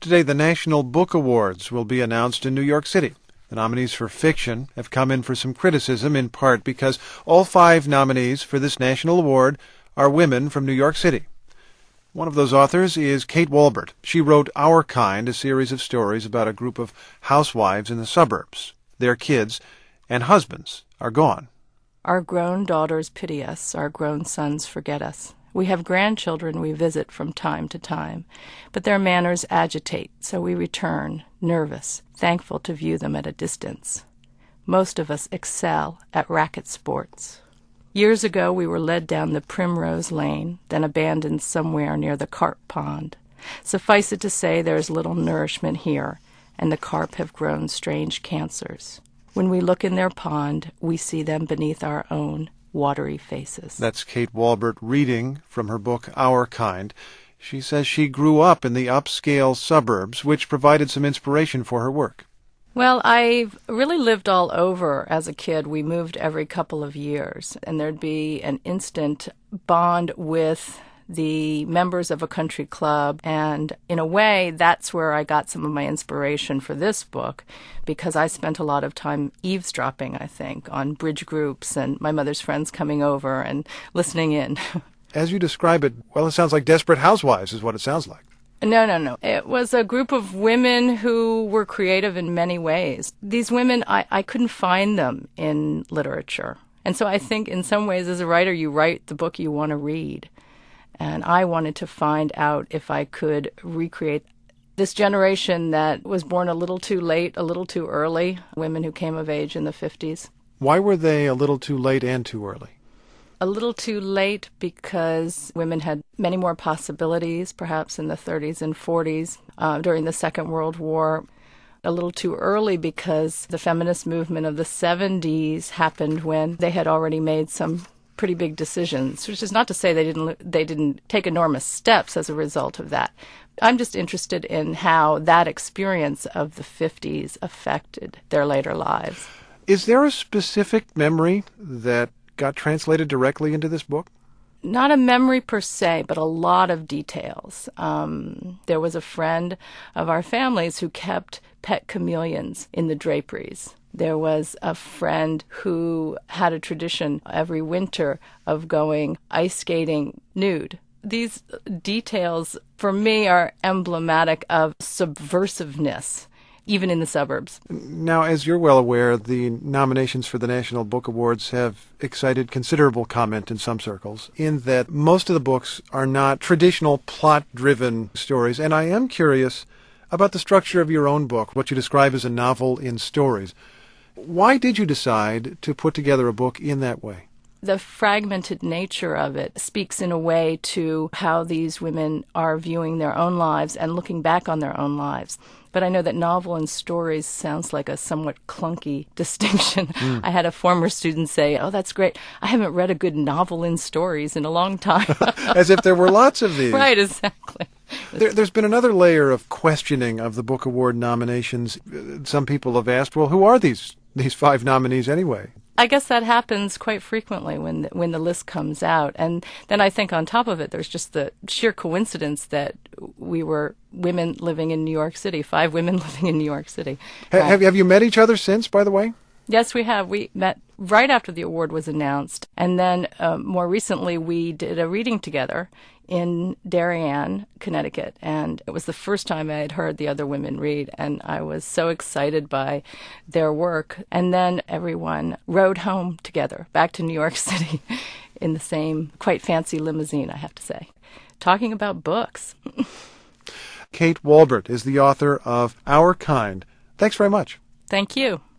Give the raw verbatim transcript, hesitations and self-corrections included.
Today, the National Book Awards will be announced in New York City. The nominees for fiction have come in for some criticism, in part because all five nominees for this national award are women from New York City. One of those authors is Kate Walbert. She wrote Our Kind, a series of stories about a group of housewives in the suburbs. Their kids and husbands are gone. Our grown daughters pity us. Our grown sons forget us. We have grandchildren we visit from time to time, but their manners agitate, so we return, nervous, thankful to view them at a distance. Most of us excel at racket sports. Years ago we were led down the Primrose Lane, then abandoned somewhere near the carp pond. Suffice it to say there is little nourishment here, and the carp have grown strange cancers. When we look in their pond, we see them beneath our own watery faces. That's Kate Walbert reading from her book Our Kind. She says she grew up in the upscale suburbs, which provided some inspiration for her work. Well, I've really lived all over as a kid. We moved every couple of years, and there'd be an instant bond with the members of a country club, and in a way that's where I got some of my inspiration for this book, because I spent a lot of time eavesdropping, I think, on bridge groups and my mother's friends coming over and listening in. As you describe it, well, it sounds like Desperate Housewives is what it sounds like. No, no, no. It was a group of women who were creative in many ways. These women, I, I couldn't find them in literature. And so I think in some ways as a writer, you write the book you want to read. And I wanted to find out if I could recreate this generation that was born a little too late, a little too early, women who came of age in the fifties. Why were they a little too late and too early? A little too late because women had many more possibilities, perhaps in the thirties and forties, uh, during the Second World War. A little too early because the feminist movement of the seventies happened when they had already made some pretty big decisions, which is not to say they didn't they didn't take enormous steps as a result of that. I'm just interested in how that experience of the fifties affected their later lives. Is there a specific memory that got translated directly into this book? Not a memory per se, but a lot of details. Um, there was a friend of our family's who kept pet chameleons in the draperies. There was a friend who had a tradition every winter of going ice skating nude. These details, for me, are emblematic of subversiveness, even in the suburbs. Now, as you're well aware, the nominations for the National Book Awards have excited considerable comment in some circles, in that most of the books are not traditional plot-driven stories. And I am curious about the structure of your own book, what you describe as a novel in stories. Why did you decide to put together a book in that way? The fragmented nature of it speaks in a way to how these women are viewing their own lives and looking back on their own lives. But I know that novel and stories sounds like a somewhat clunky distinction. Mm. I had a former student say, oh, that's great. I haven't read a good novel in stories in a long time. As if there were lots of these. Right, exactly. There, there's been another layer of questioning of the Book Award nominations. Some people have asked, well, who are these these five nominees anyway? I guess that happens quite frequently when the, when the list comes out. And then I think on top of it, there's just the sheer coincidence that we were women living in New York City, five women living in New York City. Ha- uh, have, have you met each other since, by the way? Yes, we have. We met right after the award was announced. And then uh, more recently, we did a reading together in Darien, Connecticut. And it was the first time I had heard the other women read. And I was so excited by their work. And then everyone rode home together back to New York City in the same quite fancy limousine, I have to say, talking about books. Kate Walbert is the author of Our Kind. Thanks very much. Thank you.